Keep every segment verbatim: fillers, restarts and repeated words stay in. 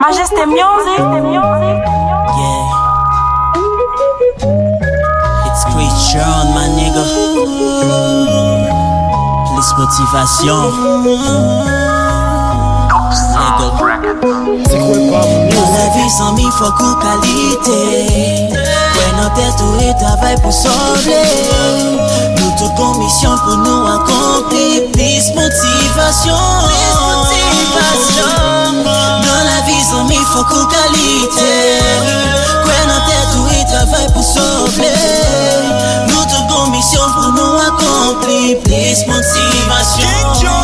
Majesté Music. Yeah. It's Christian, my nigga. Plus motivation. Dans la vie sans mi faut coup qualité. Ouais, notre tête où est travail pour sauver. Nous toute commission pour nous accomplir. Plus motivation. Plus motivation. Dans la vie sans mi faut coup qualité. Ouais, notre tête où est travail pour sauver. Nous toute commission pour nous accomplir. Plus motivation.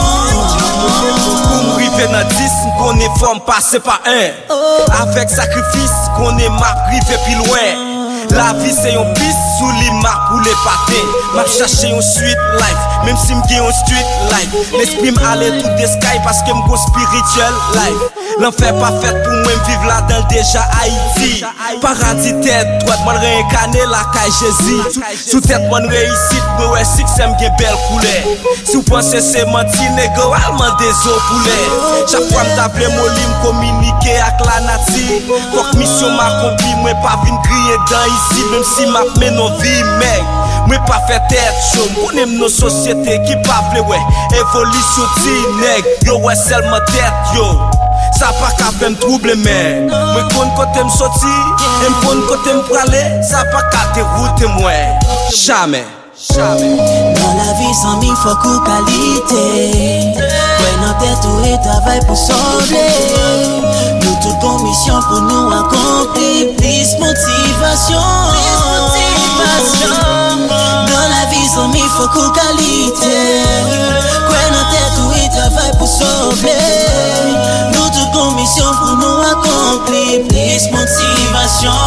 Pour m'river dans dix, qu'on est forme passé par un. Avec sacrifice, qu'on est marque rivé plus loin. La vie c'est un piste sous les marques pour les patins. M'a cherché un sweet life, même si m'gay un street life. L'esprit m'allait tout des sky parce que m'go spiritual life. L'enfer pas fait pour moi vivre là-dedans déjà Haïti. Paradis tête droite, moi réincarné la caille Jésus. Sous tête moi réussite, moi ouais succès m'gain belle couleur. Si vous pensez c'est menti, négo, allemand des eaux poulet. Chaque fois m't'appelé mon lit, m'communiquer avec la nature. Faut que mission m'accompli, moi pas vin crier dans ici, même si m'a mené nos vies, mec. Moi pas fait tête chaud, m'connais nos sociétés qui pas vle ouais. Évolution ti nèg, yo ouais seulement tête yo. Ça pas qu'à faire m'trouble mais moi connais côté m'sorti, et m'conne côté m'pralé, ça pas qu'à dérouter moi. Jamais. Jamais. Dans la vie sans mi faut coup qualité. Ouais, notre tête où est travail pour sauver. Nous toute commission pour nous accomplir. Plus motivation. Plus motivation. Dans la vie sans mi faut coup qualité. Ouais, notre tête où est travail pour sauver. Nous toute commission pour nous accomplir. Plus motivation.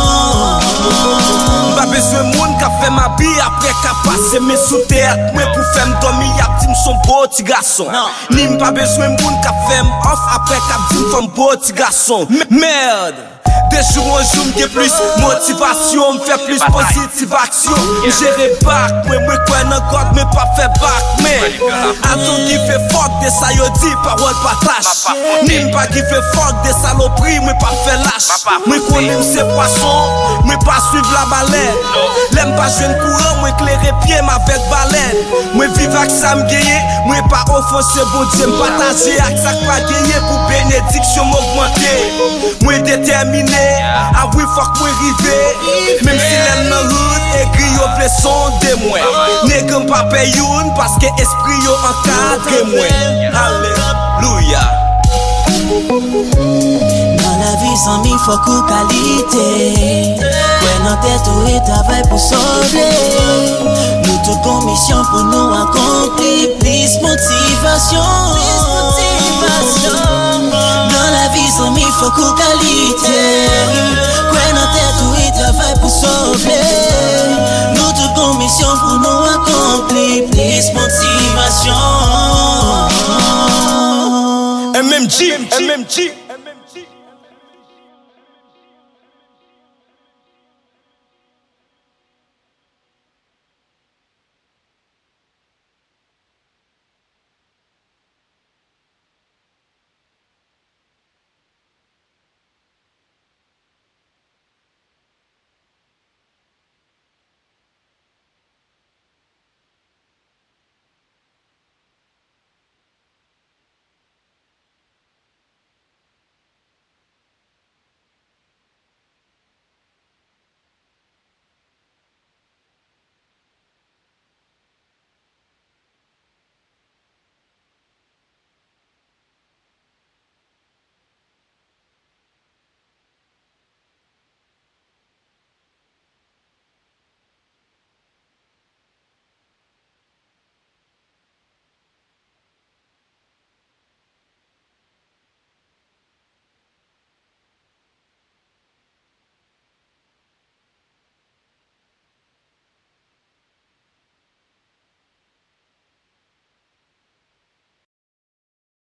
Pas besoin moun qu'a fait ma vie après qu'a passé mes sous terre. Moi pour faire m'dormir y'a dit m'son beau petit garçon. Ni m'pas besoin moun qu'a fait m'off après qu'a dit m'femme beau petit garçon. Merde. Des jours en jour m'gay plus motivation, m'fait plus positive action. M'gérer back, moi moi quoi nan God mais pas fait back mais. Attends qui fait fuck des ça yo dit parole partage. Ni m'pas qui fait fuck des saloperies, moi pas fait lâche. Moi connais m'se poisson, moi pas suivre la baleine. L'aime pas jeune courant, moi éclairer pied avec baleine. Moi vivre avec ça m'gagner, moi pas offenser bon Dieu, m'partager avec ça pas gagner pour bénédiction m'augmenter. Moi déterminé, ah oui fuck moi rivé. Même si l'aime nan hood, écrit yo vle son de moi. Nèg pas payoun parce que esprit yo encadre moi. Alléluia. Dans la vie sans mi faut coup qualité. Ouais, notre tête où est travail pour sauver. Nous toute commission pour nous accomplir. Plus motivation. Plus motivation. Dans la vie sans mi faut coup qualité. Ouais, notre tête où est travail pour sauver. Nous toute commission pour nous accomplir. Plus motivation. M M G, M M G.